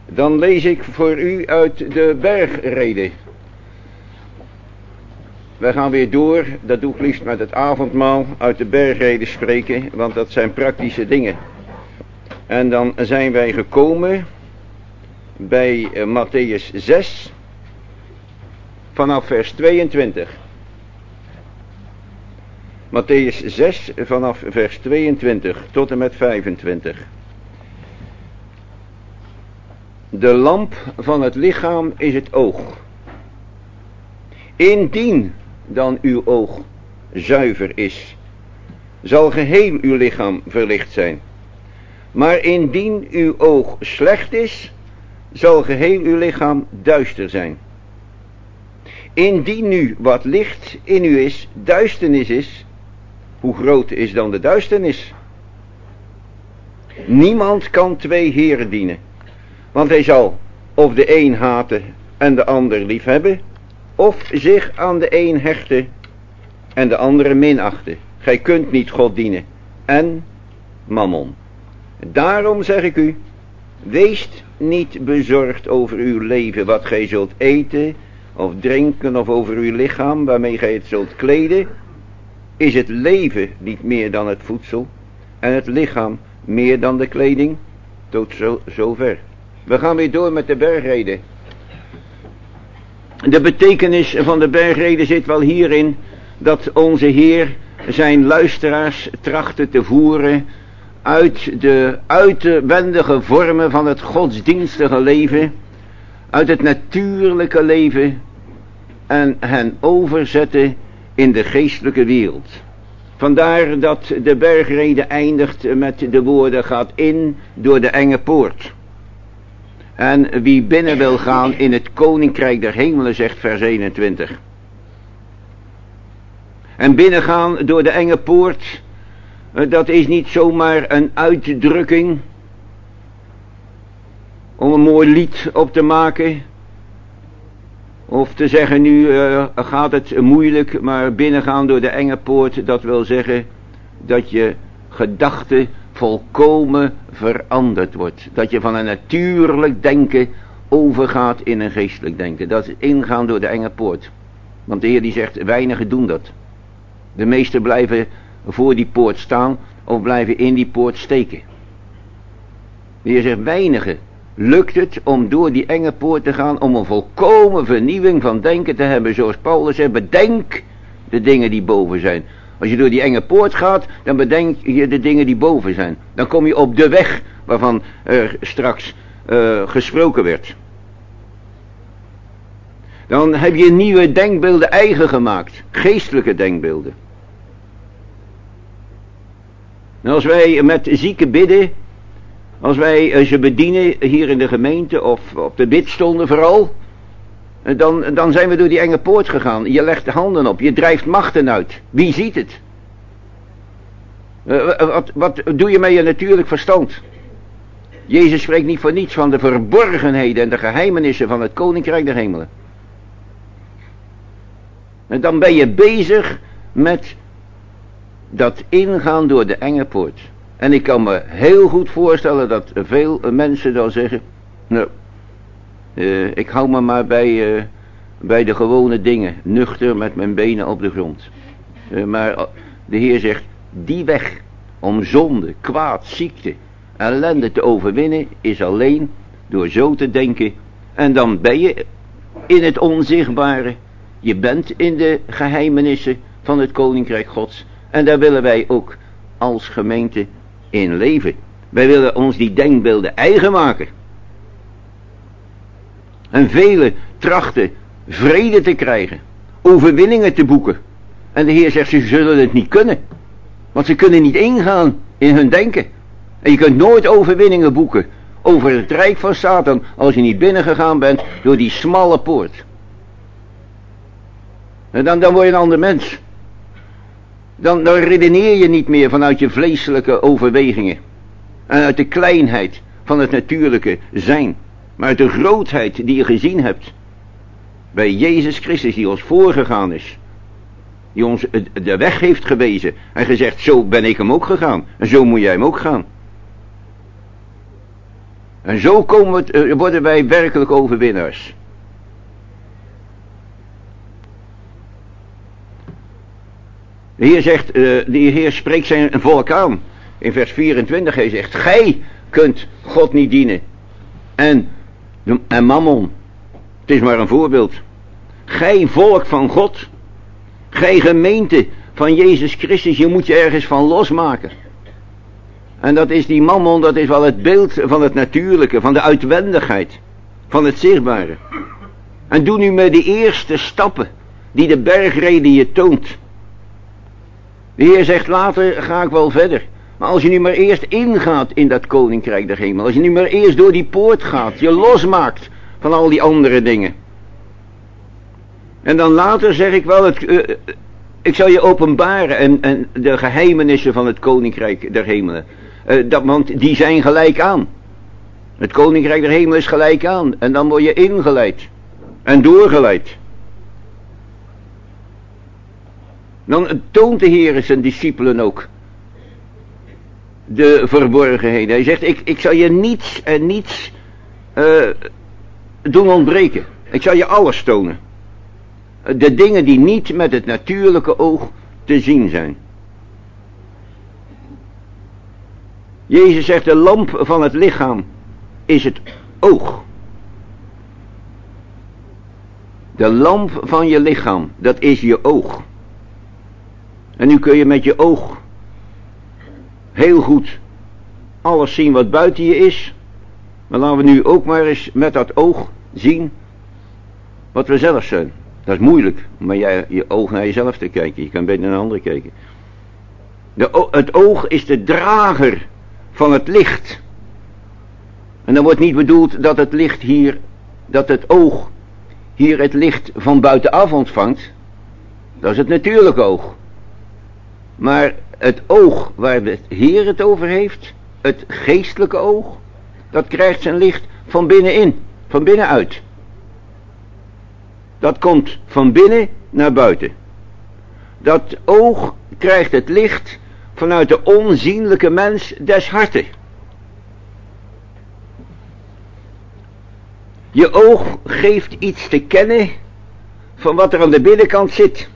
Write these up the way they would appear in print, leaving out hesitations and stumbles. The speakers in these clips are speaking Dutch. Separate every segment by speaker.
Speaker 1: Dan lees ik voor u uit de bergrede. Wij gaan weer door, dat doe ik liefst met het avondmaal, uit de bergrede spreken, want dat zijn praktische dingen. En dan zijn wij gekomen bij Mattheüs 6, vanaf vers 22. Mattheüs 6, vanaf vers 22 tot en met 25. De lamp van het lichaam is het oog. Indien dan uw oog zuiver is, zal geheel uw lichaam verlicht zijn. Maar indien uw oog slecht is, zal geheel uw lichaam duister zijn. Indien nu wat licht in u is, duisternis is, hoe groot is dan de duisternis? Niemand kan twee heren dienen, want hij zal of de een haten en de ander liefhebben, of zich aan de een hechten en de andere minachten. Gij kunt niet God dienen en mammon. Daarom zeg ik u, wees niet bezorgd over uw leven, wat gij zult eten of drinken, of over uw lichaam, waarmee gij het zult kleden. Is het leven niet meer dan het voedsel en het lichaam meer dan de kleding? Tot zover. We gaan weer door met de bergrede. De betekenis van de bergrede zit wel hierin dat onze Heer zijn luisteraars trachtte te voeren uit de uitwendige vormen van het godsdienstige leven, uit het natuurlijke leven, en hen overzette in de geestelijke wereld. Vandaar dat de bergrede eindigt met de woorden: gaat in door de enge poort. En wie binnen wil gaan in het koninkrijk der hemelen, zegt vers 21. En binnengaan door de enge poort, dat is niet zomaar een uitdrukking om een mooi lied op te maken, of te zeggen nu gaat het moeilijk, maar binnengaan door de enge poort, dat wil zeggen dat je gedachte volkomen veranderd wordt. Dat je van een natuurlijk denken overgaat in een geestelijk denken. Dat is ingaan door de enge poort. Want de Heer die zegt, weinigen doen dat. De meesten blijven voor die poort staan of blijven in die poort steken. De Heer zegt, weinigen lukt het om door die enge poort te gaan, om een volkomen vernieuwing van denken te hebben. Zoals Paulus zegt, bedenk de dingen die boven zijn. Als je door die enge poort gaat, dan bedenk je de dingen die boven zijn. Dan kom je op de weg waarvan er straks gesproken werd. Dan heb je nieuwe denkbeelden eigen gemaakt. Geestelijke denkbeelden. En als wij met zieken bidden, als wij ze bedienen hier in de gemeente of op de bidstonden vooral, dan zijn we door die enge poort gegaan. Je legt de handen op, je drijft machten uit. Wie ziet het? Wat doe je met je natuurlijk verstand? Jezus spreekt niet voor niets van de verborgenheden en de geheimenissen van het koninkrijk der hemelen. En dan ben je bezig met dat ingaan door de enge poort. En ik kan me heel goed voorstellen dat veel mensen dan zeggen, nou, ik hou me maar bij de gewone dingen, nuchter met mijn benen op de grond. Maar de Heer zegt, die weg om zonde, kwaad, ziekte, ellende te overwinnen, is alleen door zo te denken. En dan ben je in het onzichtbare. Je bent in de geheimenissen van het koninkrijk Gods. En daar willen wij ook als gemeente in leven. Wij willen ons die denkbeelden eigen maken. En velen trachten vrede te krijgen, overwinningen te boeken. En de Heer zegt, ze zullen het niet kunnen. Want ze kunnen niet ingaan in hun denken. En je kunt nooit overwinningen boeken over het rijk van Satan als je niet binnengegaan bent door die smalle poort. En dan word je een ander mens. Dan redeneer je niet meer vanuit je vleeselijke overwegingen. En uit de kleinheid van het natuurlijke zijn. Maar uit de grootheid die je gezien hebt. Bij Jezus Christus die ons voorgegaan is. Die ons de weg heeft gewezen. En gezegd, zo ben ik hem ook gegaan. En zo moet jij hem ook gaan. En zo worden wij werkelijk overwinnaars. De Heer spreekt zijn volk aan. In vers 24 hij zegt, gij kunt God niet dienen. En Mammon, het is maar een voorbeeld. Gij volk van God, gij gemeente van Jezus Christus, je moet je ergens van losmaken. En dat is die Mammon, dat is wel het beeld van het natuurlijke, van de uitwendigheid, van het zichtbare. En doe nu met de eerste stappen die de bergreden je toont. De Heer zegt, later ga ik wel verder. Maar als je nu maar eerst ingaat in dat koninkrijk der hemel, als je nu maar eerst door die poort gaat, je losmaakt van al die andere dingen. En dan later zeg ik wel, ik zal je openbaren en de geheimenissen van het koninkrijk der hemelen. Want die zijn gelijk aan. Het koninkrijk der hemelen is gelijk aan. En dan word je ingeleid en doorgeleid. Dan toont de Heer zijn discipelen ook de verborgenheden. Hij zegt, ik zal je niets en niets doen ontbreken. Ik zal je alles tonen. De dingen die niet met het natuurlijke oog te zien zijn. Jezus zegt, de lamp van het lichaam is het oog. De lamp van je lichaam, dat is je oog. En nu kun je met je oog heel goed alles zien wat buiten je is. Maar laten we nu ook maar eens met dat oog zien wat we zelf zijn. Dat is moeilijk, maar je oog naar jezelf te kijken. Je kan beter naar anderen kijken. Het oog is de drager van het licht. En dan wordt niet bedoeld dat het licht hier, dat het oog hier het licht van buitenaf ontvangt. Dat is het natuurlijke oog. Maar het oog waar de Heer het over heeft, het geestelijke oog, dat krijgt zijn licht van binnenin, van binnenuit. Dat komt van binnen naar buiten. Dat oog krijgt het licht vanuit de onzienlijke mens des harten. Je oog geeft iets te kennen van wat er aan de binnenkant zit.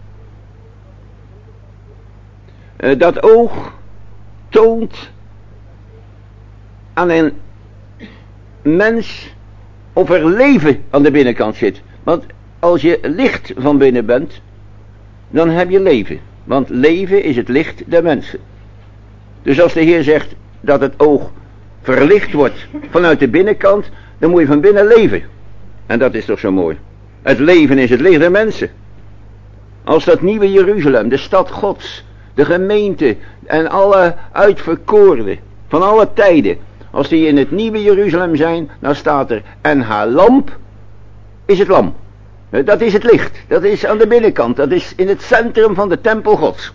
Speaker 1: Dat oog toont aan een mens of er leven aan de binnenkant zit. Want als je licht van binnen bent, dan heb je leven. Want leven is het licht der mensen. Dus als de Heer zegt dat het oog verlicht wordt vanuit de binnenkant, dan moet je van binnen leven. En dat is toch zo mooi. Het leven is het licht der mensen. Als dat nieuwe Jeruzalem, de stad Gods, de gemeente en alle uitverkorenen van alle tijden, als die in het nieuwe Jeruzalem zijn, dan staat er, en haar lamp is het lam. Dat is het licht, dat is aan de binnenkant, dat is in het centrum van de tempel Gods.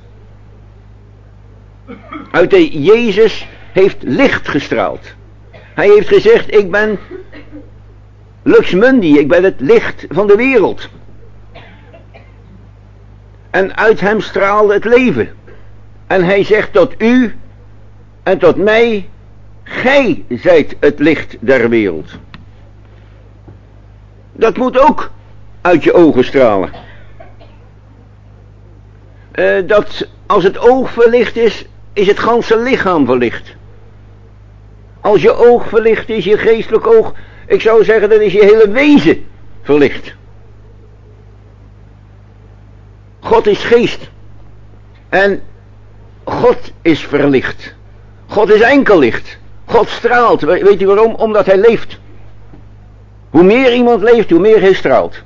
Speaker 1: Uit de Jezus heeft licht gestraald. Hij heeft gezegd, ik ben Lux Mundi, ik ben het licht van de wereld. En uit hem straalde het leven. En hij zegt tot u en tot mij, gij zijt het licht der wereld. Dat moet ook uit je ogen stralen. Dat als het oog verlicht is, is het ganse lichaam verlicht. Als je oog verlicht is, je geestelijk oog, ik zou zeggen, dan is je hele wezen verlicht. God is geest. En God is verlicht. God is enkel licht. God straalt. Weet u waarom? Omdat hij leeft. Hoe meer iemand leeft, hoe meer hij straalt.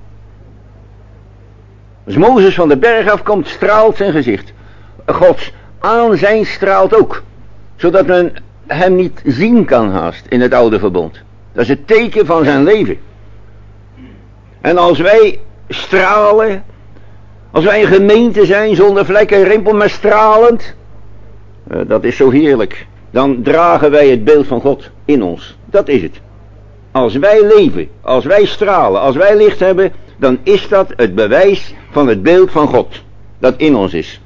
Speaker 1: Als Mozes van de berg afkomt, straalt zijn gezicht. Gods aanzijn straalt ook. Zodat men hem niet zien kan haast in het oude verbond. Dat is het teken van zijn leven. En als wij stralen, als wij een gemeente zijn zonder vlek en rimpel, maar stralend, dat is zo heerlijk. Dan dragen wij het beeld van God in ons. Dat is het. Als wij leven, als wij stralen, als wij licht hebben, dan is dat het bewijs van het beeld van God dat in ons is.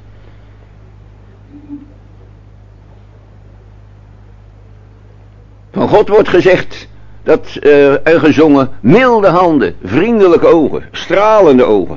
Speaker 1: Van God wordt gezegd dat en gezongen, milde handen, vriendelijke ogen, stralende ogen.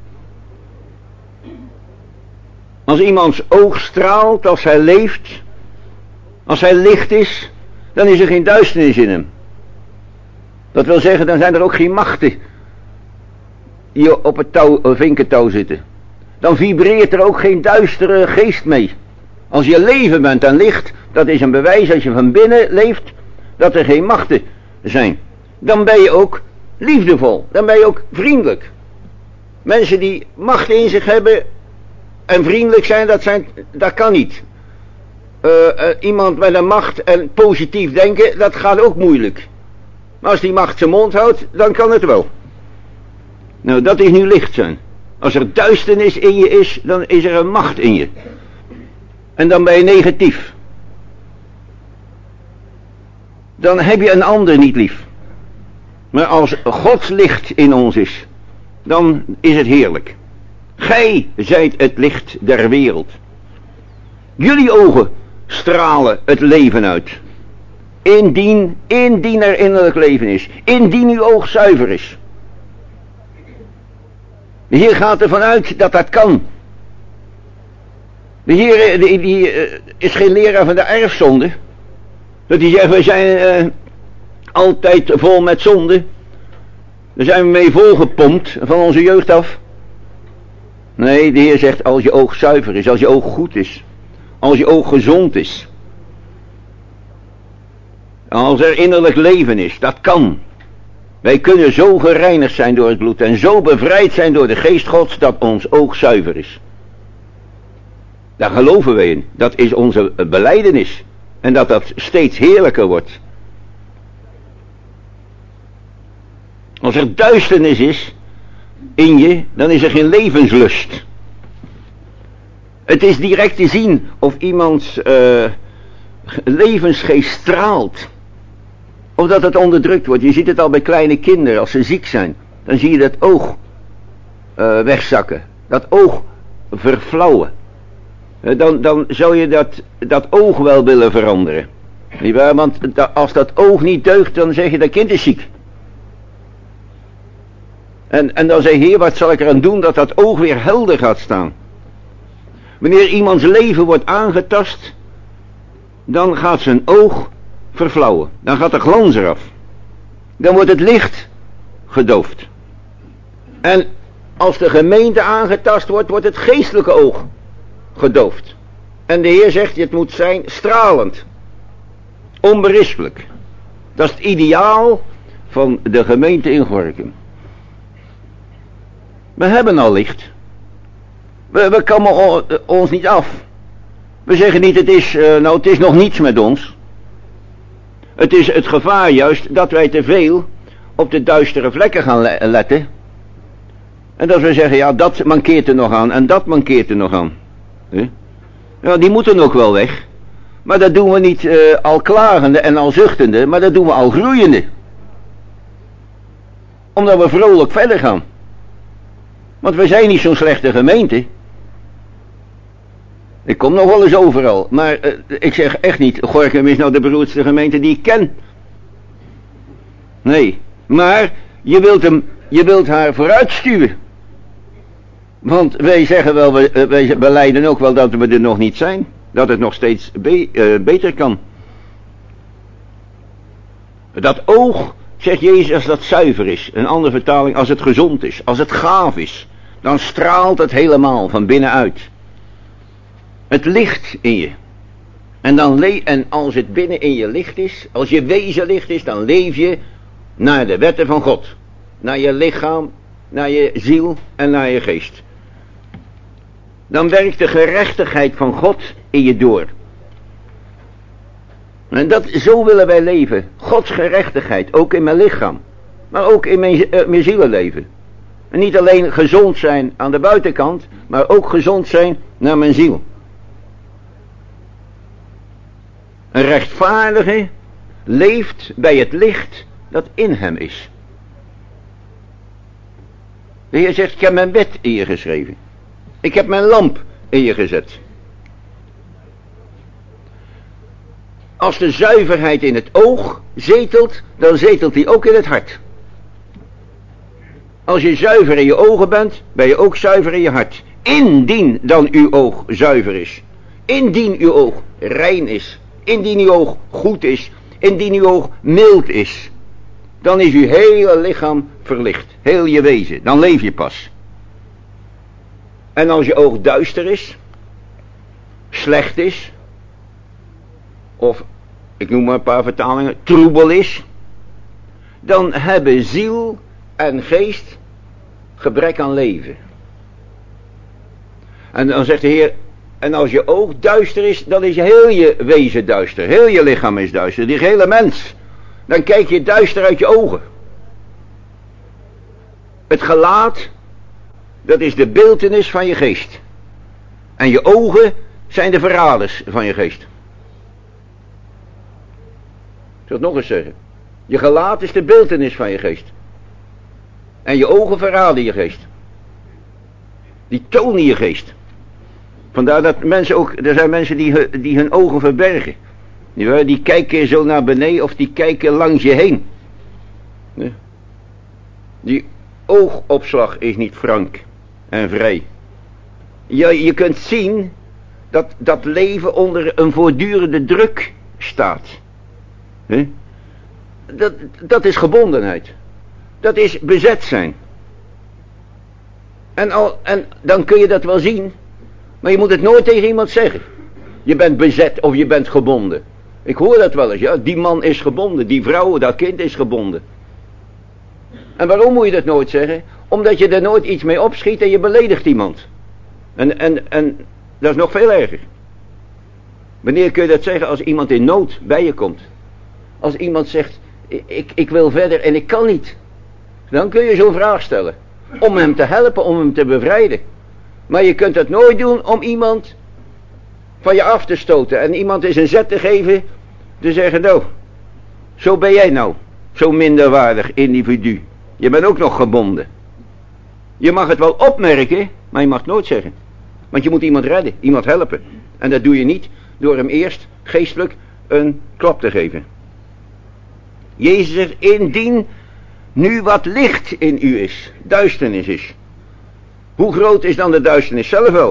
Speaker 1: Als iemands oog straalt, als hij leeft, als hij licht is, dan is er geen duisternis in hem. Dat wil zeggen, dan zijn er ook geen machten die op het vinkentouw zitten. Dan vibreert er ook geen duistere geest mee. Als je leven bent en licht, dat is een bewijs als je van binnen leeft, dat er geen machten zijn. Dan ben je ook liefdevol, dan ben je ook vriendelijk. Mensen die macht in zich hebben en vriendelijk zijn, dat kan niet. Iemand met een macht en positief denken, dat gaat ook moeilijk. Maar als die macht zijn mond houdt, dan kan het wel. Nou, dat is nu licht zijn. Als er duisternis in je is, dan is er een macht in je. En dan ben je negatief. Dan heb je een ander niet lief. Maar als Gods licht in ons is, dan is het heerlijk. Gij zijt het licht der wereld. Jullie ogen stralen het leven uit. Indien er innerlijk leven is. Indien uw oog zuiver is. De Heer gaat ervan uit dat dat kan. De Heer die is geen leraar van de erfzonde. Dat hij zegt, we zijn altijd vol met zonde. Daar zijn we mee volgepompt van onze jeugd af. Nee, de Heer zegt, als je oog zuiver is, als je oog goed is. Als je oog gezond is. Als er innerlijk leven is, dat kan. Wij kunnen zo gereinigd zijn door het bloed en zo bevrijd zijn door de geest Gods dat ons oog zuiver is. Daar geloven wij in. Dat is onze belijdenis. En dat dat steeds heerlijker wordt. Als er duisternis is in je, dan is er geen levenslust. Het is direct te zien of iemands levensgeest straalt. Of dat het onderdrukt wordt. Je ziet het al bij kleine kinderen als ze ziek zijn. Dan zie je dat oog wegzakken. Dat oog verflauwen. Dan zou je dat oog wel willen veranderen. Niet waar? Want als dat oog niet deugt, dan zeg je dat kind is ziek. En dan zeg je, Heer, wat zal ik eraan doen dat dat oog weer helder gaat staan? Wanneer iemands leven wordt aangetast, dan gaat zijn oog verflauwen. Dan gaat de glans eraf. Dan wordt het licht gedoofd. En als de gemeente aangetast wordt, wordt het geestelijke oog gedoofd. En de Heer zegt, het moet zijn stralend. Onberispelijk. Dat is het ideaal van de gemeente in Gorinchem. We hebben al licht. We komen ons niet af. We zeggen niet, het is nog niets met ons. Het is het gevaar juist dat wij te veel op de duistere vlekken gaan letten. En dat we zeggen, ja, dat mankeert er nog aan en dat mankeert er nog aan. Ja, die moeten ook wel weg. Maar dat doen we niet al klagende en al zuchtende, maar dat doen we al groeiende. Omdat we vrolijk verder gaan. Want we zijn niet zo'n slechte gemeente. Ik kom nog wel eens overal, maar ik zeg echt niet, Gorinchem is nou de beroerdste gemeente die ik ken. Nee, maar je wilt haar vooruitstuwen. Want wij zeggen wel, wij belijden ook wel dat we er nog niet zijn. Dat het nog steeds beter kan. Dat oog, zegt Jezus, als dat zuiver is. Een andere vertaling, als het gezond is, als het gaaf is. Dan straalt het helemaal van binnenuit. Het licht in je. En als het binnen in je licht is, als je wezen licht is, dan leef je naar de wetten van God. Naar je lichaam, naar je ziel en naar je geest. Dan werkt de gerechtigheid van God in je door. En zo willen wij leven. Gods gerechtigheid, ook in mijn lichaam. Maar ook in mijn zielenleven. En niet alleen gezond zijn aan de buitenkant, maar ook gezond zijn naar mijn ziel. Een rechtvaardige leeft bij het licht dat in hem is. De Heer zegt, ik heb mijn wet in je geschreven. Ik heb mijn lamp in je gezet. Als de zuiverheid in het oog zetelt, dan zetelt die ook in het hart. Als je zuiver in je ogen bent, ben je ook zuiver in je hart. Indien dan uw oog zuiver is. Indien uw oog rein is. Indien uw oog goed is. Indien uw oog mild is. Dan is uw hele lichaam verlicht. Heel je wezen. Dan leef je pas. En als je oog duister is. Slecht is. Of, ik noem maar een paar vertalingen, troebel is. Dan hebben ziel en geest gebrek aan leven. En dan zegt de Heer, en als je oog duister is, dan is heel je wezen duister. Heel je lichaam is duister, die hele mens. Dan kijk je duister uit je ogen. Het gelaat, dat is de beeltenis van je geest. En je ogen zijn de verraders van je geest. Ik zal het nog eens zeggen. Je gelaat is de beeltenis van je geest. En je ogen verraden je geest. Die tonen je geest. Vandaar dat mensen ook, er zijn mensen die hun ogen verbergen. Die kijken zo naar beneden of die kijken langs je heen. Die oogopslag is niet frank en vrij. Je kunt zien dat dat leven onder een voortdurende druk staat. Dat is gebondenheid. Dat is bezet zijn. En dan kun je dat wel zien. Maar je moet het nooit tegen iemand zeggen. Je bent bezet of je bent gebonden. Ik hoor dat wel eens. Ja, die man is gebonden. Die vrouw, dat kind is gebonden. En waarom moet je dat nooit zeggen? Omdat je er nooit iets mee opschiet en je beledigt iemand. En dat is nog veel erger. Wanneer kun je dat zeggen? Als iemand in nood bij je komt. Als iemand zegt, ik wil verder en ik kan niet. Dan kun je zo'n vraag stellen. Om hem te helpen, om hem te bevrijden. Maar je kunt dat nooit doen om iemand van je af te stoten. En iemand eens een zet te geven. Te zeggen, nou, zo ben jij nou. Zo minderwaardig individu. Je bent ook nog gebonden. Je mag het wel opmerken, maar je mag het nooit zeggen. Want je moet iemand redden, iemand helpen. En dat doe je niet door hem eerst geestelijk een klap te geven. Jezus zegt, indien nu wat licht in u is, duisternis is. Hoe groot is dan de duisternis zelf wel?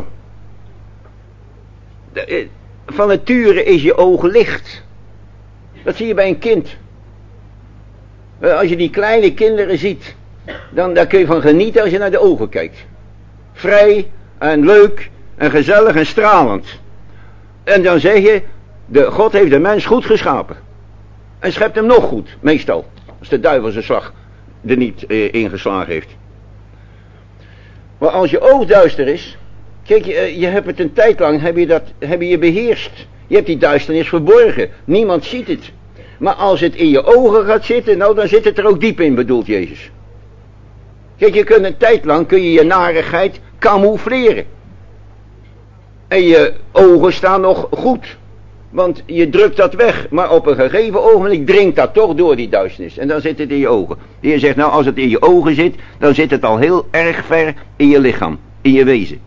Speaker 1: Van nature is je oog licht. Dat zie je bij een kind. Als je die kleine kinderen ziet, daar kun je van genieten als je naar de ogen kijkt. Vrij en leuk en gezellig en stralend. En dan zeg je, God heeft de mens goed geschapen. En schept hem nog goed, meestal. Als de duivel zijn slag er niet ingeslagen heeft. Maar als je oog duister is, kijk, je hebt het een tijd lang, heb je beheerst. Je hebt die duisternis verborgen. Niemand ziet het. Maar als het in je ogen gaat zitten, nou dan zit het er ook diep in, bedoelt Jezus. Kijk, je kunt een tijd lang, kun je narigheid camoufleren. En je ogen staan nog goed. Want je drukt dat weg, maar op een gegeven ogenblik dringt dat toch door die duisternis. En dan zit het in je ogen. De Heer zegt, nou als het in je ogen zit, dan zit het al heel erg ver in je lichaam, in je wezen.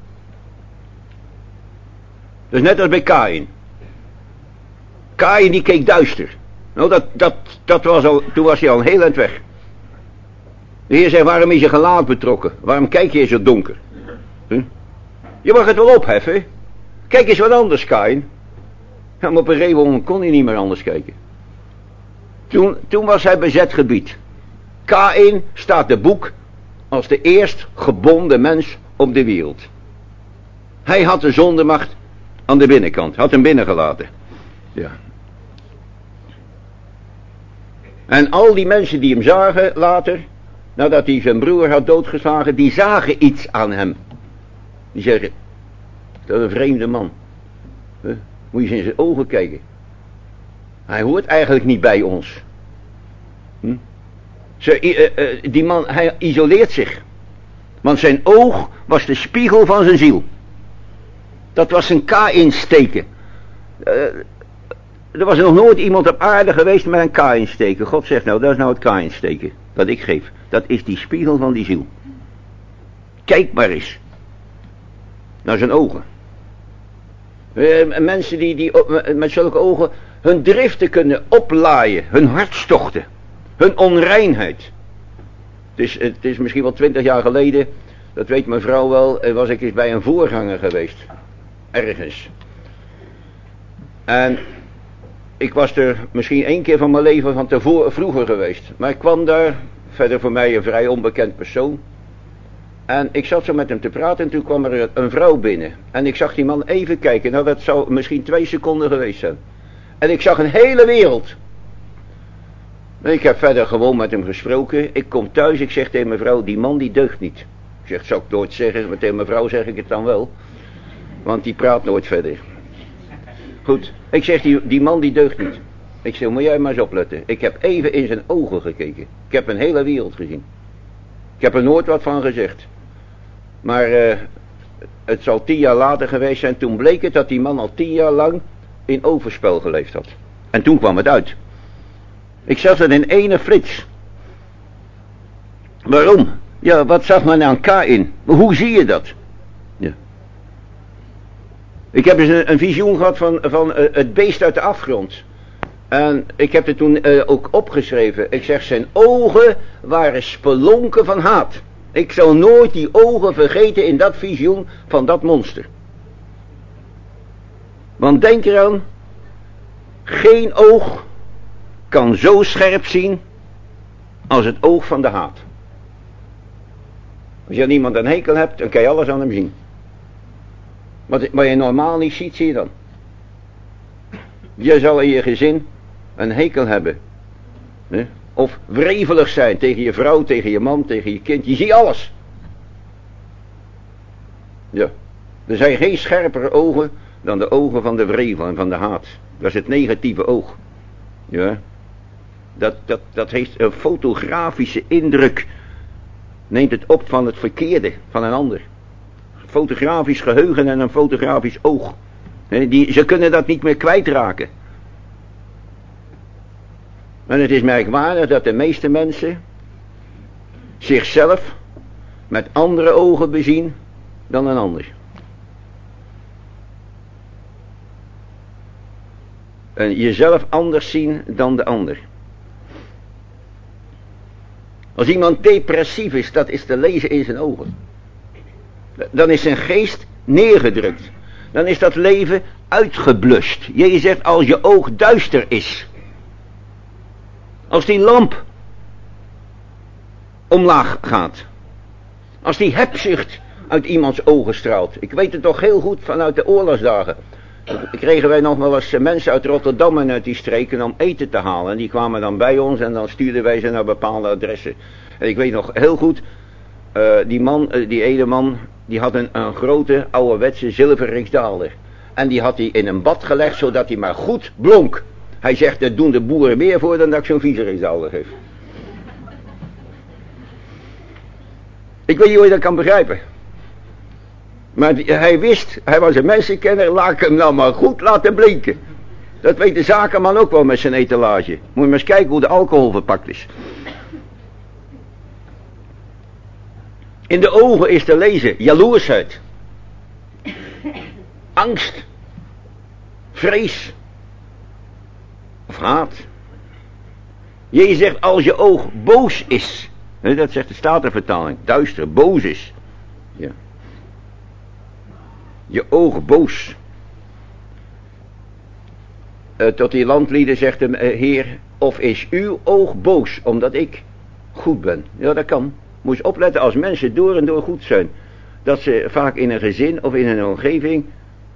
Speaker 1: Dus net als bij Kaïn. Kaïn die keek duister. Nou dat was al, toen was hij al heel eind weg. De Heer zegt, waarom is je gelaat betrokken? Waarom kijk je zo donker? Je mag het wel opheffen. Kijk eens wat anders, Kaïn. Ja, maar op een gegeven moment kon hij niet meer anders kijken. Toen was hij bezet gebied. Kaïn staat de boek als de eerst gebonden mens op de wereld. Hij had de zondemacht aan de binnenkant. Had hem binnengelaten. Ja. En al die mensen die hem zagen later, nadat hij zijn broer had doodgeslagen, die zagen iets aan hem. Die zeggen, dat is een vreemde man. Moet je eens in zijn ogen kijken. Hij hoort eigenlijk niet bij ons. Die man, hij isoleert zich. Want zijn oog was de spiegel van zijn ziel. Dat was zijn K-insteken. Er was nog nooit iemand op aarde geweest met een K-insteken. God zegt nou, dat is nou het K-insteken. Dat ik geef. Dat is die spiegel van die ziel. Kijk maar eens. Naar zijn ogen. Mensen die met zulke ogen hun driften kunnen oplaaien, hun hartstochten, hun onreinheid. Het is misschien wel 20 jaar geleden, dat weet mijn vrouw wel, was ik eens bij een voorganger geweest. Ergens. En ik was er misschien 1 keer van mijn leven van vroeger geweest. Maar ik kwam daar, verder voor mij een vrij onbekend persoon. En ik zat zo met hem te praten en toen kwam er een vrouw binnen. En ik zag die man even kijken. Nou, dat zou misschien 2 seconden geweest zijn. En ik zag een hele wereld. Ik heb verder gewoon met hem gesproken. Ik kom thuis, ik zeg tegen mijn vrouw, die man die deugt niet. Ik zeg, zou ik nooit zeggen, maar tegen mijn vrouw zeg ik het dan wel. Want die praat nooit verder. Goed, ik zeg, die man die deugt niet. Ik zeg, moet jij maar eens opletten. Ik heb even in zijn ogen gekeken. Ik heb een hele wereld gezien. Ik heb er nooit wat van gezegd. Maar het zal 10 jaar later geweest zijn. Toen bleek het dat die man al 10 jaar lang in overspel geleefd had. En toen kwam het uit. Ik zag het in ene flits. Waarom? Ja, wat zag men aan Kaïn? Hoe zie je dat? Ja. Ik heb eens een visioen gehad van het beest uit de afgrond. En ik heb het toen ook opgeschreven. Ik zeg, zijn ogen waren spelonken van haat. Ik zal nooit die ogen vergeten in dat visioen van dat monster. Want denk eraan, geen oog kan zo scherp zien als het oog van de haat. Als je aan iemand een hekel hebt, dan kan je alles aan hem zien. Wat je normaal niet ziet, zie je dan. Je zal in je gezin een hekel hebben. Hè? Of wrevelig zijn tegen je vrouw, tegen je man, tegen je kind. Je ziet alles. Ja. Er zijn geen scherpere ogen dan de ogen van de wrevel en van de haat. Dat is het negatieve oog. Ja. Dat heeft een fotografische indruk. Neemt het op van het verkeerde van een ander. Fotografisch geheugen en een fotografisch oog. Ze kunnen dat niet meer kwijtraken. En het is merkwaardig dat de meeste mensen zichzelf met andere ogen bezien dan een ander. En jezelf anders zien dan de ander. Als iemand depressief is, dat is te lezen in zijn ogen. Dan is zijn geest neergedrukt. Dan is dat leven uitgeblust. Jezus zegt, als je oog duister is. Als die lamp omlaag gaat. Als die hebzucht uit iemands ogen straalt. Ik weet het toch heel goed vanuit de oorlogsdagen. Kregen wij nog wel eens mensen uit Rotterdam en uit die streken om eten te halen. En die kwamen dan bij ons en dan stuurden wij ze naar bepaalde adressen. En ik weet nog heel goed, die ene man, die had een grote ouderwetse zilveren riksdaalder. En die had hij in een bad gelegd, zodat hij maar goed blonk. Hij zegt, dat doen de boeren meer voor dan dat ik zo'n vieze riksdaalder geef. Ik weet niet hoe je dat kan begrijpen. Maar hij wist, hij was een mensenkenner, laat ik hem nou maar goed laten blinken. Dat weet de zakenman ook wel met zijn etalage. Moet je maar eens kijken hoe de alcohol verpakt is. In de ogen is te lezen jaloersheid, angst, vrees of haat. Jezus zegt, als je oog boos is, dat zegt de Statenvertaling, duister, boos is. Ja. Je oog boos. Tot die landlieden zegt de Heer, of is uw oog boos omdat ik goed ben? Ja, dat kan. Moet je opletten als mensen door en door goed zijn. Dat ze vaak in een gezin of in een omgeving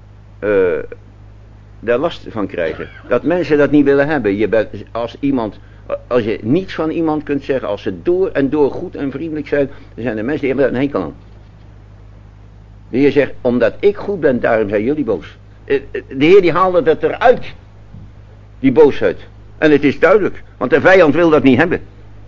Speaker 1: daar last van krijgen. Dat mensen dat niet willen hebben. Als je niets van iemand kunt zeggen, als ze door en door goed en vriendelijk zijn, dan zijn er mensen die hebben daar een hekel aan. De Heer zegt, omdat ik goed ben, daarom zijn jullie boos. De Heer die haalde dat eruit. Die boosheid. En het is duidelijk, want de vijand wil dat niet hebben.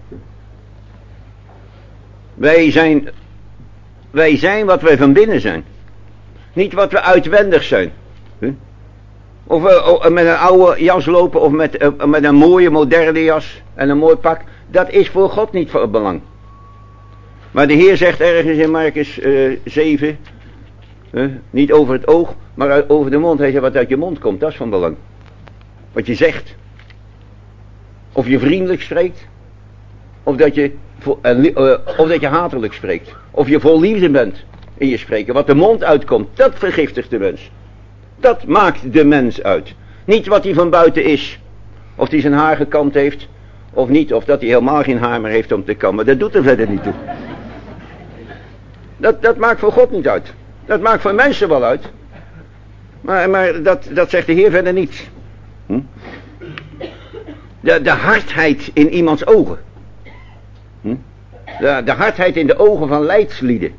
Speaker 1: Wij zijn wat wij van binnen zijn. Niet wat we uitwendig zijn. Of we met een oude jas lopen of met een mooie moderne jas en een mooi pak. Dat is voor God niet van belang. Maar de Heer zegt ergens in Markus 7... niet over het oog, maar over de mond. Hij zegt, wat uit je mond komt, dat is van belang. Wat je zegt. Of je vriendelijk spreekt. Of dat je hatelijk spreekt. Of je vol liefde bent in je spreken. Wat de mond uitkomt, dat vergiftigt de mens. Dat maakt de mens uit. Niet wat hij van buiten is. Of hij zijn haar gekamd heeft. Of niet. Of dat hij helemaal geen haar meer heeft om te kammen. Dat doet er verder niet toe. Dat maakt voor God niet uit. Dat maakt voor mensen wel uit. Maar dat zegt de Heer verder niet. De hardheid in iemands ogen. De hardheid in de ogen van leidslieden.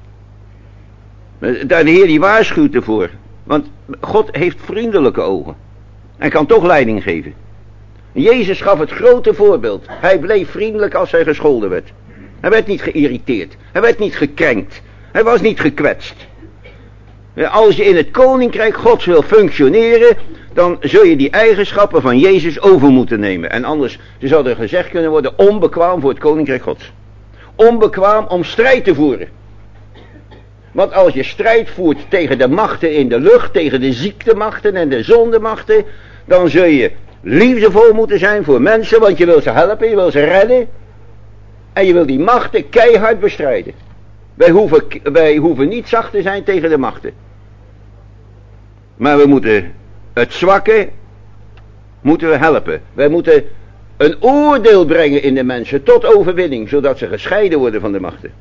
Speaker 1: De Heer die waarschuwt ervoor. Want God heeft vriendelijke ogen. En kan toch leiding geven. Jezus gaf het grote voorbeeld. Hij bleef vriendelijk als hij gescholden werd. Hij werd niet geïrriteerd. Hij werd niet gekrenkt. Hij was niet gekwetst. Als je in het koninkrijk Gods wil functioneren, dan zul je die eigenschappen van Jezus over moeten nemen. En anders zou er gezegd kunnen worden, onbekwaam voor het koninkrijk Gods. Onbekwaam om strijd te voeren. Want als je strijd voert tegen de machten in de lucht, tegen de ziektemachten en de zondemachten, dan zul je liefdevol moeten zijn voor mensen, want je wil ze helpen, je wil ze redden. En je wil die machten keihard bestrijden. Wij hoeven niet zacht te zijn tegen de machten. Maar we moeten het zwakke moeten we helpen. Wij moeten een oordeel brengen in de mensen tot overwinning, zodat ze gescheiden worden van de machten.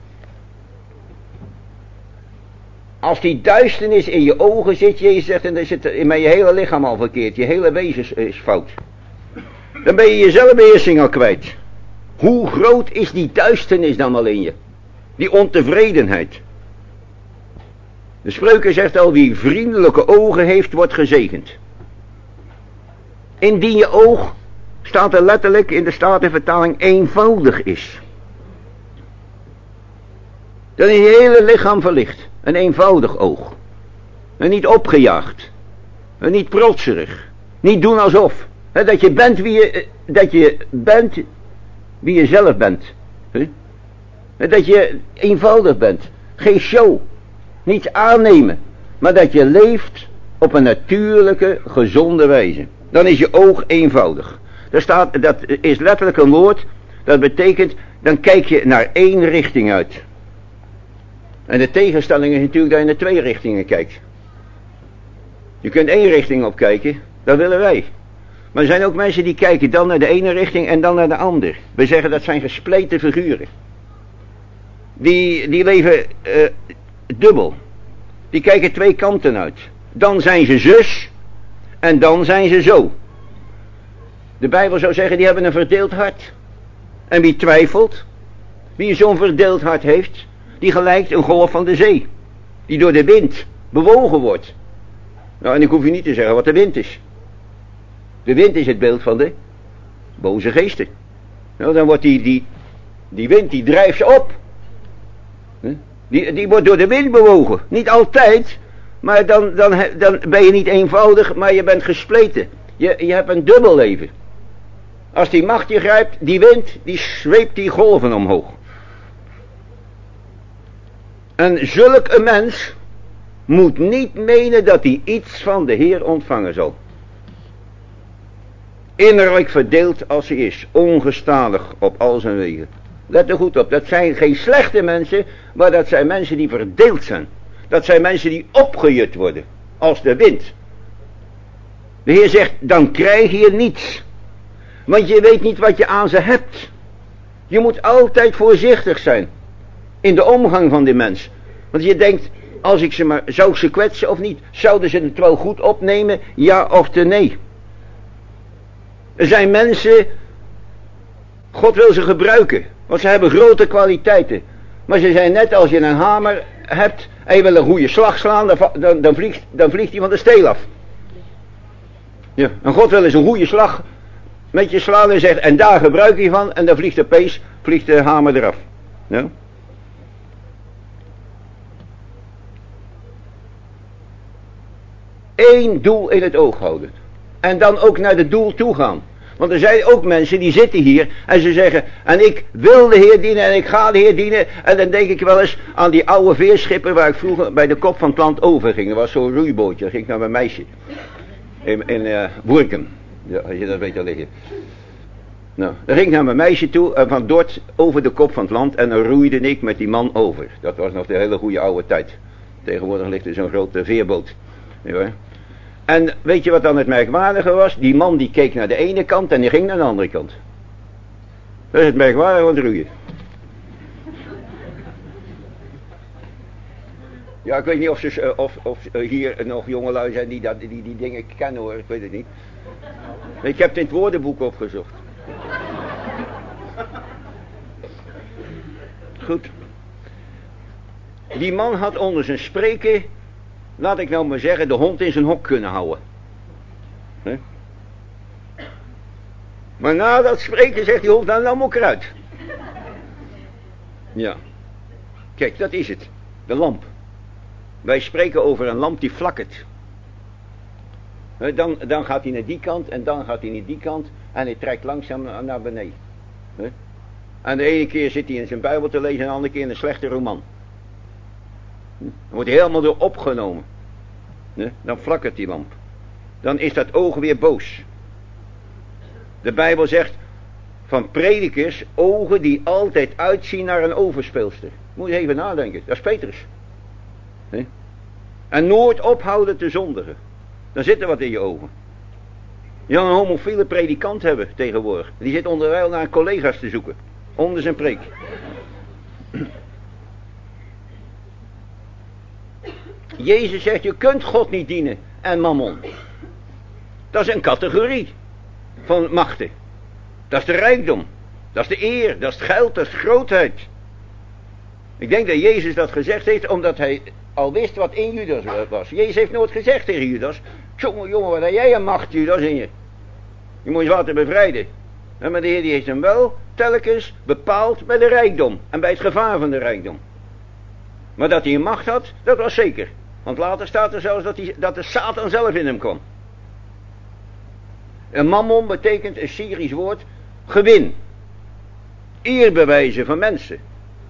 Speaker 1: Als die duisternis in je ogen zit, Jezus zegt, en dan zit in je hele lichaam al verkeerd, je hele wezen is fout. Dan ben je je zelfbeheersing al kwijt. Hoe groot is die duisternis dan al in je? Die ontevredenheid. De Spreuken zegt al, wie vriendelijke ogen heeft, wordt gezegend. Indien je oog, staat er letterlijk in de Statenvertaling, eenvoudig is. Dan is je hele lichaam verlicht. Een eenvoudig oog. En niet opgejaagd. En niet protserig. Niet doen alsof. Dat je bent wie je zelf bent. Dat je eenvoudig bent. Geen show. Niet aannemen. Maar dat je leeft op een natuurlijke, gezonde wijze. Dan is je oog eenvoudig. Dat is letterlijk een woord. Dat betekent, dan kijk je naar één richting uit. En de tegenstelling is natuurlijk dat je naar twee richtingen kijkt. Je kunt één richting op kijken. Dat willen wij. Maar er zijn ook mensen die kijken dan naar de ene richting en dan naar de andere. We zeggen dat zijn gespleten figuren. Die leven dubbel. Die kijken twee kanten uit. Dan zijn ze zus en dan zijn ze zo. De Bijbel zou zeggen, die hebben een verdeeld hart. En wie twijfelt, wie zo'n verdeeld hart heeft, die gelijkt een golf van de zee. Die door de wind bewogen wordt. Nou, en ik hoef je niet te zeggen wat de wind is. De wind is het beeld van de boze geesten. Nou, dan wordt die wind, die drijft ze op. Die wordt door de wind bewogen. Niet altijd, maar dan ben je niet eenvoudig, maar je bent gespleten. Je hebt een dubbel leven. Als die macht je grijpt, die wind, die zweept die golven omhoog. En zulk een mens moet niet menen dat hij iets van de Heer ontvangen zal. Innerlijk verdeeld als hij is, ongestadig op al zijn wegen. Let er goed op, dat zijn geen slechte mensen, maar dat zijn mensen die verdeeld zijn. Dat zijn mensen die opgejut worden, als de wind. De Heer zegt, dan krijg je niets. Want je weet niet wat je aan ze hebt. Je moet altijd voorzichtig zijn in de omgang van die mens. Want je denkt, als ik ze maar, zou ik ze kwetsen of niet? Zouden ze het wel goed opnemen, ja of nee? Er zijn mensen, God wil ze gebruiken, want ze hebben grote kwaliteiten. Maar ze zijn net als je een hamer hebt en je wil een goede slag slaan, dan vliegt hij van de steel af. Ja, en God wil eens een goede slag met je slaan en zegt, en daar gebruik je van, en dan vliegt de hamer eraf. Ja? Eén doel in het oog houden. En dan ook naar het doel toe gaan. Want er zijn ook mensen die zitten hier en ze zeggen, en ik wil de Heer dienen en ik ga de Heer dienen. En dan denk ik wel eens aan die oude veerschipper waar ik vroeger bij de kop van het land over ging. Dat was zo'n roeibootje, daar ging ik naar mijn meisje. In Woerken. Ja, als je dat weet te liggen. Nou, dan ging ik naar mijn meisje toe, van Dort over de kop van het land en dan roeide ik met die man over. Dat was nog de hele goede oude tijd. Tegenwoordig ligt er zo'n grote veerboot. Ja. En weet je wat dan het merkwaardige was? Die man die keek naar de ene kant en die ging naar de andere kant. Dat is het merkwaardige van het roeien. Ja, ik weet niet of hier nog jongelui zijn die dingen kennen hoor, ik weet het niet. Ik heb het in het woordenboek opgezocht. Goed. Die man had onder zijn spreken, laat ik nou maar zeggen, de hond in zijn hok kunnen houden. He? Maar na dat spreken zegt die hond, nou moet ik eruit. Ja. Kijk, dat is het. De lamp. Wij spreken over een lamp die flakkert. Dan gaat hij naar die kant en dan gaat hij naar die kant en hij trekt langzaam naar beneden. En de ene keer zit hij in zijn Bijbel te lezen en de andere keer in een slechte roman. Dan wordt hij helemaal door opgenomen. Dan flakkert die lamp. Dan is dat oog weer boos. De Bijbel zegt van predikers ogen die altijd uitzien naar een overspeelster. Moet je even nadenken, dat is Petrus. En nooit ophouden te zondigen. Dan zit er wat in je ogen. Je kan een homofiele predikant hebben tegenwoordig. Die zit onderwijl naar collega's te zoeken. Onder zijn preek. Jezus zegt, je kunt God niet dienen en mammon. Dat is een categorie van machten. Dat is de rijkdom. Dat is de eer. Dat is het geld. Dat is de grootheid. Ik denk dat Jezus dat gezegd heeft omdat hij al wist wat in Judas was. Jezus heeft nooit gezegd tegen Judas, jongen, wat heb jij een macht Judas in je? Je moet je laten bevrijden. Maar de Heer die heeft hem wel telkens bepaald bij de rijkdom en bij het gevaar van de rijkdom. Maar dat hij een macht had, dat was zeker. Want later staat er zelfs dat de Satan zelf in hem kwam. Een mammon betekent een Syrisch woord gewin. Eerbewijzen van mensen.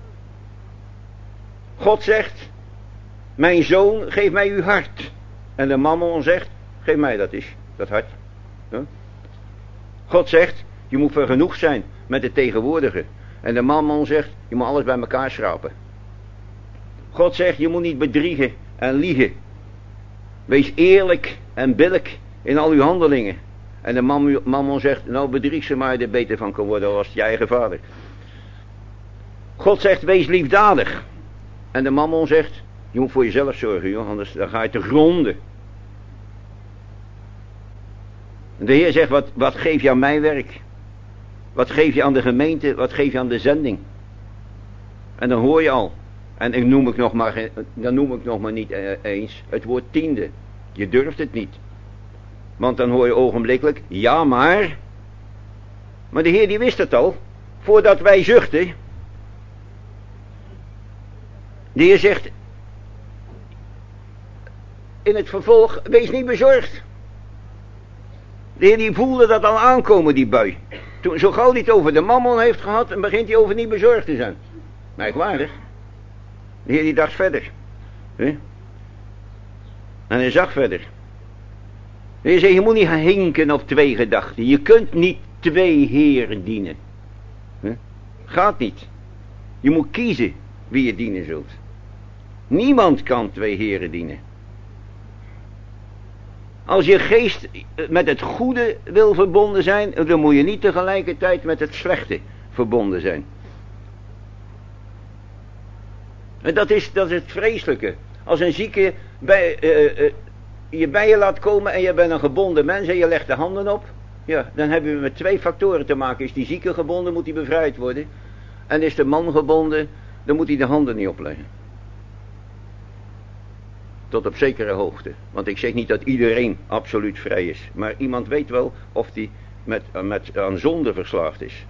Speaker 1: God zegt, mijn zoon, geef mij uw hart. En de mammon zegt, geef mij dat hart. Ja? God zegt, je moet vergenoegd zijn met het tegenwoordige. En de mammon zegt, je moet alles bij elkaar schrapen. God zegt, je moet niet bedriegen en liegen. Wees eerlijk en billijk in al uw handelingen. En de mammon zegt, nou bedrieg ze maar, er beter van kan worden als je eigen vader. God zegt, wees liefdadig. En de mammon zegt, je moet voor jezelf zorgen, joh, anders dan ga je te gronden. En de Heer zegt, wat geef je aan mijn werk? Wat geef je aan de gemeente? Wat geef je aan de zending? En dan hoor je al. En dan noem ik nog maar niet eens het woord tiende. Je durft het niet. Want dan hoor je ogenblikkelijk, ja maar. Maar de Heer die wist het al. Voordat wij zuchten. De Heer zegt in het vervolg, wees niet bezorgd. De Heer die voelde dat al aankomen, die bui. Toen, zo gauw hij het over de mammon heeft gehad, dan begint hij over niet bezorgd te zijn. Merkwaardig. De Heer die dacht verder. En hij zag verder. De Heer zei, je moet niet gaan hinken op twee gedachten. Je kunt niet twee heren dienen. Gaat niet. Je moet kiezen wie je dienen zult. Niemand kan twee heren dienen. Als je geest met het goede wil verbonden zijn, dan moet je niet tegelijkertijd met het slechte verbonden zijn. En dat is het vreselijke. Als een zieke je bij je laat komen en je bent een gebonden mens en je legt de handen op. Ja, dan hebben we met twee factoren te maken. Is die zieke gebonden, moet hij bevrijd worden. En is de man gebonden, dan moet hij de handen niet opleggen. Tot op zekere hoogte. Want ik zeg niet dat iedereen absoluut vrij is. Maar iemand weet wel of hij aan zonde verslaafd is.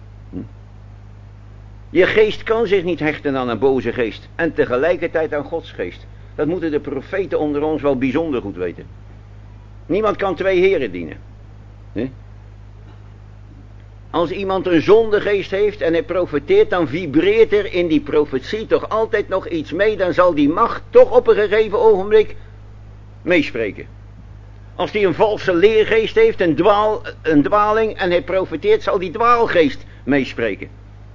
Speaker 1: Je geest kan zich niet hechten aan een boze geest. En tegelijkertijd aan Gods geest. Dat moeten de profeten onder ons wel bijzonder goed weten. Niemand kan twee heren dienen. Als iemand een zondegeest heeft en hij profeteert, dan vibreert er in die profetie toch altijd nog iets mee. Dan zal die macht toch op een gegeven ogenblik meespreken. Als hij een valse leergeest heeft, een dwaling, en hij profeteert, zal die dwaalgeest meespreken.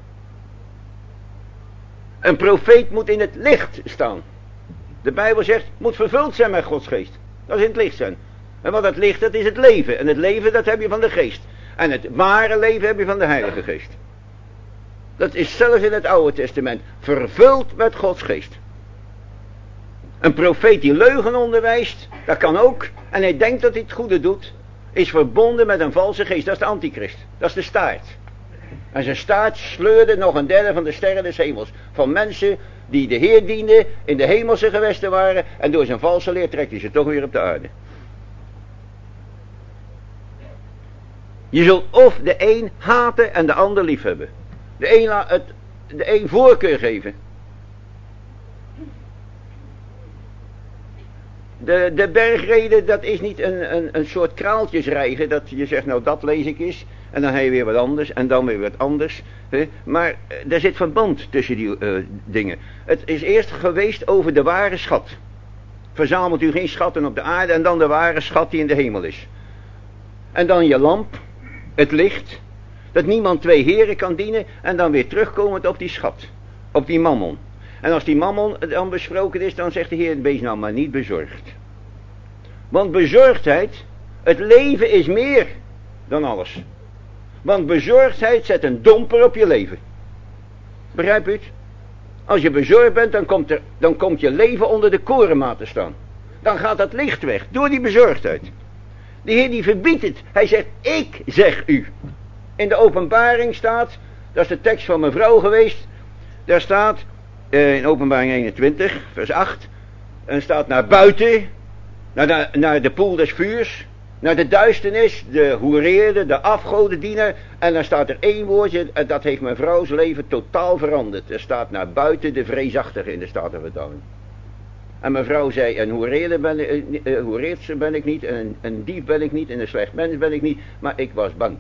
Speaker 1: Een profeet moet in het licht staan. De Bijbel zegt, moet vervuld zijn met Gods geest. Dat is in het licht zijn. En wat het licht, dat is het leven. En het leven, dat heb je van de geest. En het ware leven heb je van de Heilige Geest. Dat is zelfs in het Oude Testament. Vervuld met Gods geest. Een profeet die leugen onderwijst, dat kan ook. En hij denkt dat hij het goede doet. Is verbonden met een valse geest. Dat is de antichrist. Dat is de staart. En zijn staart sleurde nog een derde van de sterren des hemels. Van mensen die de Heer dienden, in de hemelse gewesten waren. En door zijn valse leer trekt hij ze toch weer op de aarde. Je zult of de een haten en de ander liefhebben. De een voorkeur geven. De bergreden, dat is niet een soort kraaltjesrijgen. Dat je zegt, nou dat lees ik eens. En dan heb je weer wat anders. En dan weer wat anders. Maar er zit verband tussen die dingen. Het is eerst geweest over de ware schat. Verzamelt u geen schatten op de aarde. En dan de ware schat die in de hemel is. En dan je lamp. Het licht. Dat niemand twee heren kan dienen. En dan weer terugkomend op die schat. Op die mammon. En als die mammon dan besproken is, dan zegt de Heer, wees nou maar niet bezorgd. Want bezorgdheid, het leven is meer dan alles. Want bezorgdheid zet een domper op je leven. Begrijp u het? Als je bezorgd bent, dan komt je leven onder de korenmaat te staan. Dan gaat dat licht weg, door die bezorgdheid. De Heer die verbiedt het. Hij zegt, ik zeg u. In de Openbaring staat, dat is de tekst van mijn vrouw geweest. Daar staat, in Openbaring 21, vers 8. En staat naar buiten, naar de poel des vuurs, naar de duisternis, de hoereerde, de afgodendiener. En dan staat er één woordje, en dat heeft mijn vrouws leven totaal veranderd. Er staat naar buiten de vreesachtige in de Statenvertaling. En mijn vrouw zei, een hoereerdse ben ik niet, en een dief ben ik niet, en een slecht mens ben ik niet, maar ik was bang.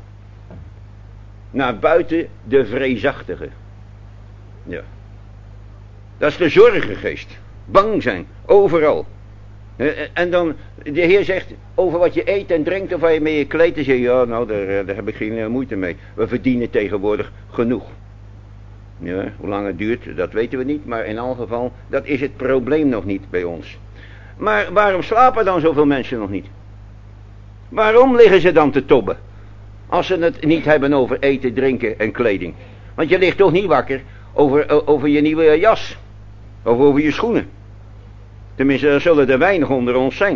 Speaker 1: Naar buiten de vreesachtige. Ja. Dat is de zorgengeest. Bang zijn, overal. En dan, de Heer zegt, over wat je eet en drinkt of waar je mee je kleedt, dan zeg je, ja, nou, daar heb ik geen moeite mee. We verdienen tegenwoordig genoeg. Ja, hoe lang het duurt, dat weten we niet, maar in elk geval, dat is het probleem nog niet bij ons. Maar waarom slapen dan zoveel mensen nog niet? Waarom liggen ze dan te tobben? Als ze het niet hebben over eten, drinken en kleding. Want je ligt toch niet wakker over je nieuwe jas. Of over je schoenen. Tenminste, er zullen er weinig onder ons zijn.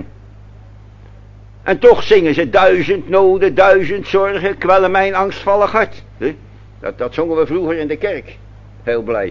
Speaker 1: En toch zingen ze 1000 noden, 1000 zorgen, kwellen mijn angstvallig hart. Dat zongen we vroeger in de kerk. Heel blij.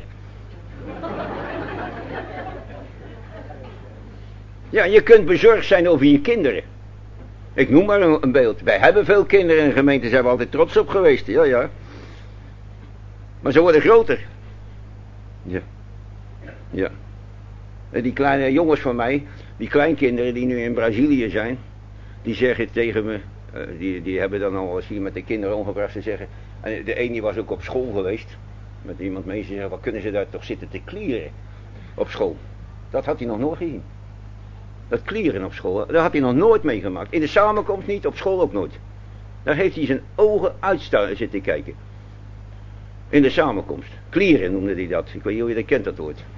Speaker 1: Ja, je kunt bezorgd zijn over je kinderen. Ik noem maar een beeld. Wij hebben veel kinderen in de gemeente, zijn we altijd trots op geweest. Ja, ja. Maar ze worden groter. Ja. Ja. En die kleine jongens van mij, die kleinkinderen die nu in Brazilië zijn, die zeggen tegen me, die hebben dan al eens hier met de kinderen omgebracht, ze zeggen, en de een die was ook op school geweest, met iemand mee, ze zeggen, wat kunnen ze daar toch zitten te klieren op school? Dat had hij nog nooit gezien. Dat klieren op school, dat had hij nog nooit meegemaakt. In de samenkomst niet, op school ook nooit. Daar heeft hij zijn ogen uitstaan zitten kijken. In de samenkomst. Klieren noemde hij dat. Ik weet niet of je dat kent, dat woord.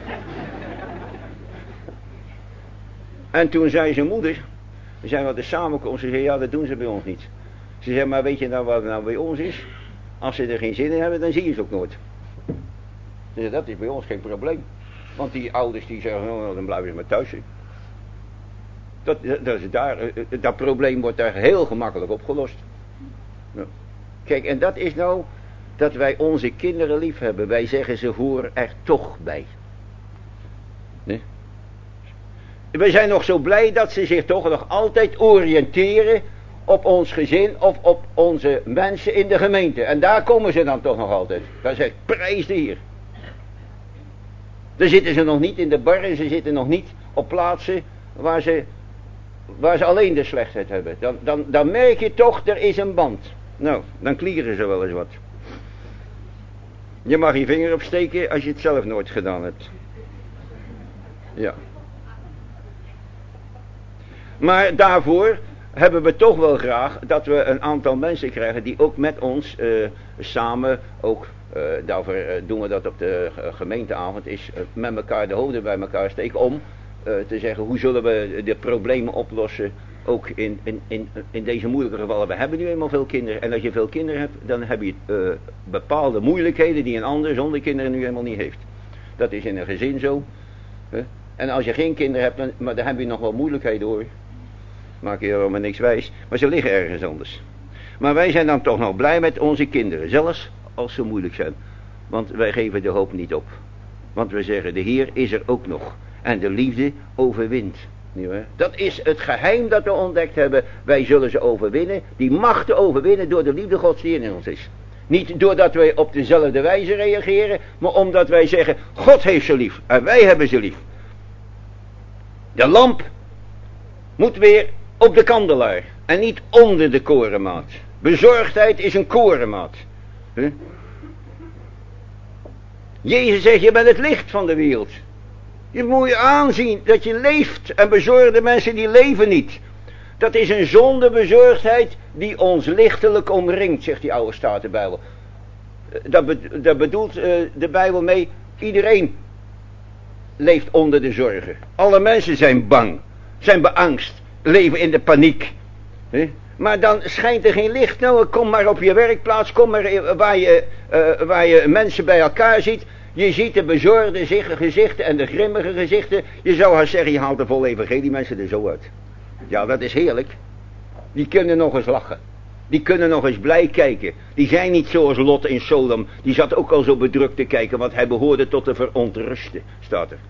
Speaker 1: En toen zei zijn moeder, we zijn wat de samenkomst, ze zei, ja, dat doen ze bij ons niet. Ze zei, maar weet je nou wat nou bij ons is? Als ze er geen zin in hebben, dan zie je ze ook nooit. Ze zei, dat is bij ons geen probleem. Want die ouders die zeggen, nou, dan blijven ze maar thuis. Dat probleem wordt daar heel gemakkelijk opgelost. Nou. Kijk, en dat is nou dat wij onze kinderen lief hebben. Wij zeggen, ze horen er toch bij. Nee? We zijn nog zo blij dat ze zich toch nog altijd oriënteren op ons gezin of op onze mensen in de gemeente. En daar komen ze dan toch nog altijd. Dan zegt, prijs de Heer. Dan zitten ze nog niet in de bar en ze zitten nog niet op plaatsen waar ze alleen de slechtheid hebben. Dan merk je toch, er is een band. Nou, dan klieren ze wel eens wat. Je mag je vinger opsteken als je het zelf nooit gedaan hebt. Ja. Maar daarvoor, hebben we toch wel graag dat we een aantal mensen krijgen die ook met ons samen, ook daarvoor doen we dat op de gemeenteavond, is met elkaar de hoofden bij elkaar steken om te zeggen hoe zullen we de problemen oplossen, ook in deze moeilijke gevallen. We hebben nu eenmaal veel kinderen en als je veel kinderen hebt, dan heb je bepaalde moeilijkheden die een ander zonder kinderen nu helemaal niet heeft. Dat is in een gezin zo. En als je geen kinderen hebt, dan heb je nog wel moeilijkheden hoor. Maak je er maar niks wijs. Maar ze liggen ergens anders. Maar wij zijn dan toch nog blij met onze kinderen. Zelfs als ze moeilijk zijn. Want wij geven de hoop niet op. Want we zeggen, de Heer is er ook nog. En de liefde overwint. Dat is het geheim dat we ontdekt hebben. Wij zullen ze overwinnen. Die machten overwinnen door de liefde Gods die in ons is. Niet doordat wij op dezelfde wijze reageren. Maar omdat wij zeggen, God heeft ze lief. En wij hebben ze lief. De lamp moet weer op de kandelaar. En niet onder de korenmaat. Bezorgdheid is een korenmaat. Jezus zegt, je bent het licht van de wereld. Je moet je aanzien dat je leeft. En bezorgde mensen die leven niet. Dat is een zondebezorgdheid die ons lichtelijk omringt, zegt die oude Statenbijbel. Daar bedoelt de Bijbel mee, iedereen leeft onder de zorgen. Alle mensen zijn bang, zijn beangst, leven in de paniek. Maar dan schijnt er geen licht. Nou, kom maar op je werkplaats, kom maar waar je mensen bij elkaar ziet. Je ziet de bezorgde gezichten en de grimmige gezichten. Je zou haar zeggen, je haalt de volle evangelie mensen er zo uit. Ja, dat is heerlijk. Die kunnen nog eens lachen. Die kunnen nog eens blij kijken. Die zijn niet zoals Lot in Sodom. Die zat ook al zo bedrukt te kijken, want hij behoorde tot de verontruste, staat er.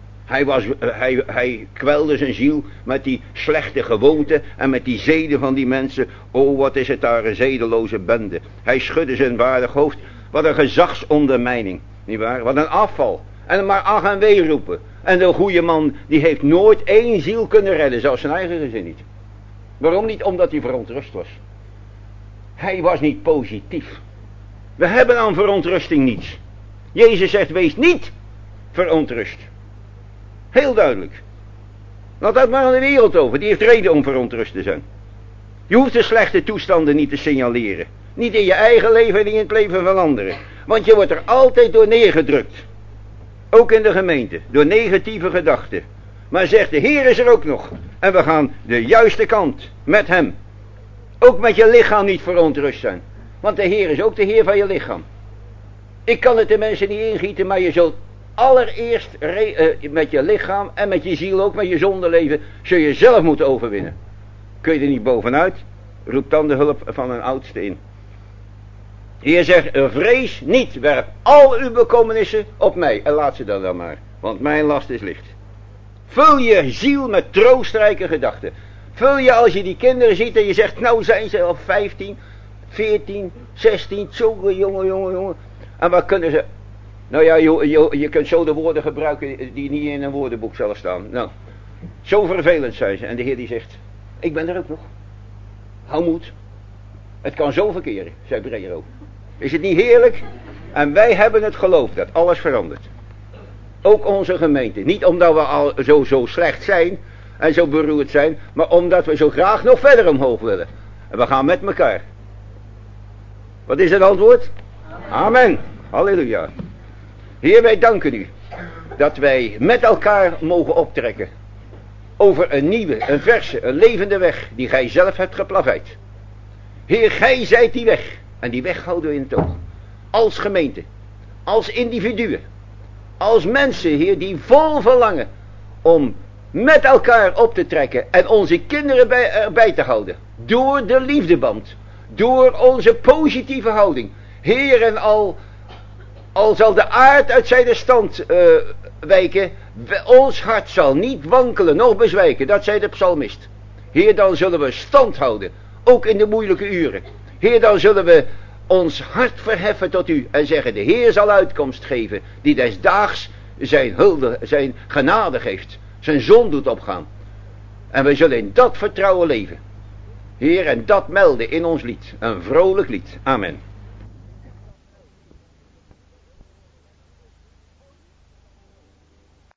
Speaker 1: Hij kwelde zijn ziel met die slechte gewoonten en met die zeden van die mensen. Oh, wat is het daar een zedeloze bende. Hij schudde zijn waardig hoofd. Wat een gezagsondermijning, nietwaar? Wat een afval. En maar ach en wee roepen. En de goede man, die heeft nooit één ziel kunnen redden, zelfs zijn eigen gezin niet. Waarom niet? Omdat hij verontrust was. Hij was niet positief. We hebben aan verontrusting niets. Jezus zegt, wees niet verontrust. Heel duidelijk. Laat dat maar aan de wereld over. Die heeft reden om verontrust te zijn. Je hoeft de slechte toestanden niet te signaleren. Niet in je eigen leven en niet in het leven van anderen. Want je wordt er altijd door neergedrukt. Ook in de gemeente. Door negatieve gedachten. Maar zegt de Heer is er ook nog. En we gaan de juiste kant. Met hem. Ook met je lichaam niet verontrust zijn. Want de Heer is ook de Heer van je lichaam. Ik kan het de mensen niet ingieten. Maar je zult allereerst met je lichaam en met je ziel, ook met je zondeleven, zul je zelf moeten overwinnen. Kun je er niet bovenuit, roep dan de hulp van een oudste in. Heer zegt, vrees niet, werp al uw bekommernissen op mij en laat ze dan maar, want mijn last is licht. Vul je ziel met troostrijke gedachten. Vul je als je die kinderen ziet en je zegt, nou zijn ze al 15, 14, 16, zo jongen. En wat kunnen ze... Nou ja, je kunt zo de woorden gebruiken die niet in een woordenboek zullen staan. Nou, zo vervelend zijn ze. En de Heer die zegt, ik ben er ook nog. Hou moed. Het kan zo verkeren, zei Brero. Is het niet heerlijk? En wij hebben het geloof dat alles verandert. Ook onze gemeente. Niet omdat we al zo slecht zijn en zo beroerd zijn, maar omdat we zo graag nog verder omhoog willen. En we gaan met elkaar. Wat is het antwoord? Amen. Halleluja. Heer, wij danken u dat wij met elkaar mogen optrekken over een nieuwe, een verse, een levende weg die gij zelf hebt geplaveid. Heer, gij zijt die weg en die weg houden we in het oog. Als gemeente, als individuen, als mensen, Heer, die vol verlangen om met elkaar op te trekken en onze kinderen erbij te houden. Door de liefdeband, door onze positieve houding. Heer, en al zal de aard uit zijn stand wijken, ons hart zal niet wankelen, noch bezwijken. Dat zei de psalmist. Heer, dan zullen we stand houden, ook in de moeilijke uren. Heer, dan zullen we ons hart verheffen tot u en zeggen, de Heer zal uitkomst geven, die des daags zijn hulde, zijn genade geeft, zijn zon doet opgaan. En we zullen in dat vertrouwen leven. Heer, en dat melden in ons lied, een vrolijk lied. Amen.